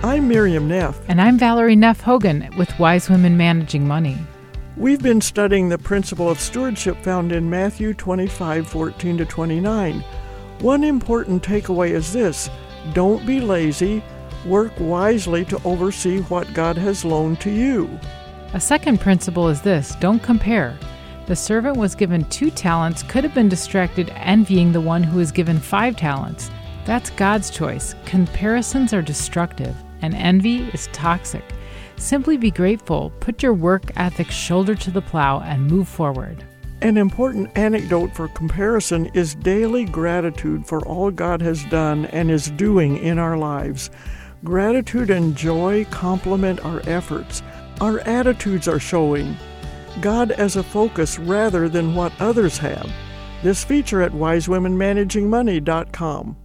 I'm Miriam Neff. And I'm Valerie Neff Hogan with Wise Women Managing Money. We've been studying the principle of stewardship found in Matthew 25:14-29. One important takeaway is this: don't be lazy, work wisely to oversee what God has loaned to you. A second principle is this: don't compare. The servant was given 2 talents, could have been distracted envying the one who was given 5 talents. That's God's choice. Comparisons are destructive, and envy is toxic. Simply be grateful, put your work ethic shoulder to the plow, and move forward. An important anecdote for comparison is daily gratitude for all God has done and is doing in our lives. Gratitude and joy complement our efforts. Our attitudes are showing God as a focus rather than what others have. This feature at wisewomenmanagingmoney.com.